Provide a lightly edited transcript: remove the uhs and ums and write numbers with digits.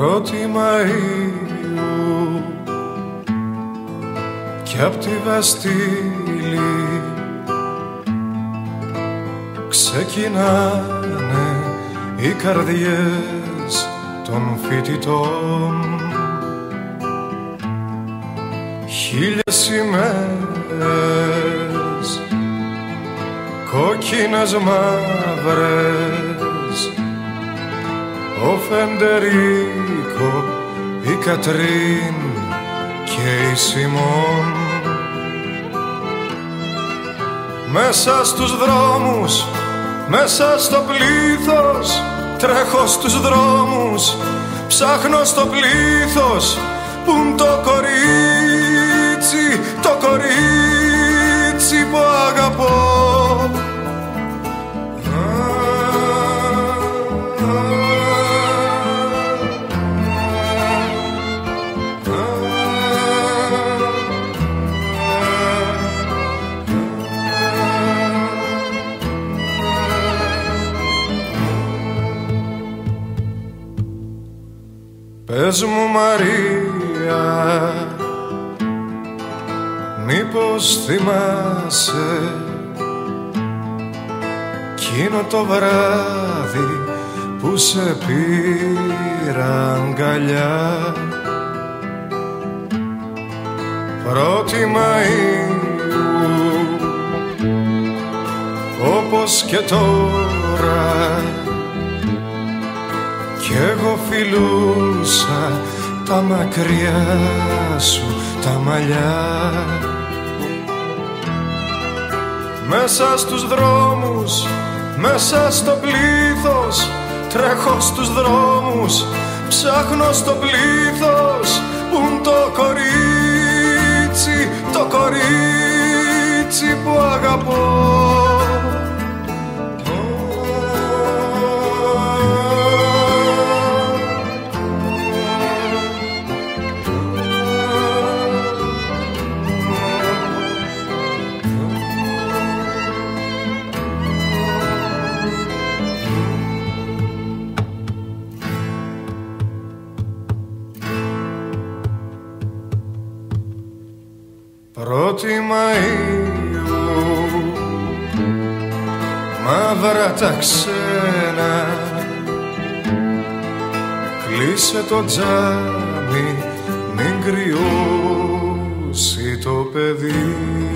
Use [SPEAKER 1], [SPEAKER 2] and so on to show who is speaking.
[SPEAKER 1] 1η Μαΐου κι απ' τη Βαστήλη ξεκινάνε οι καρδιές των φοιτητών. 1000 ημέρες κόκκινες μαύρες, ο Φεντερίκο, η Κατρίν και η Σιμών. Μέσα στους δρόμους, μέσα στο πλήθος, τρέχω στους δρόμους, ψάχνω στο πλήθος πουν το κορίτσι, το κορίτσι που αγαπώ. Πες μου Μαρία, μήπως θυμάσαι εκείνο το βράδυ που σε πήρα αγκαλιά. 1η Μαΐου, όπως και τώρα, κι εγώ φιλούσα τα μακριά σου τα μαλλιά. Μέσα στους δρόμους, μέσα στο πλήθος, τρέχω στους δρόμους, ψάχνω στο πλήθος πουν το κορίτσι, το κορίτσι που αγαπώ. Πρώτη Μαΐου, μαύρα τα ξένα, κλείσε το τζάμι, μην κρυώσει το παιδί.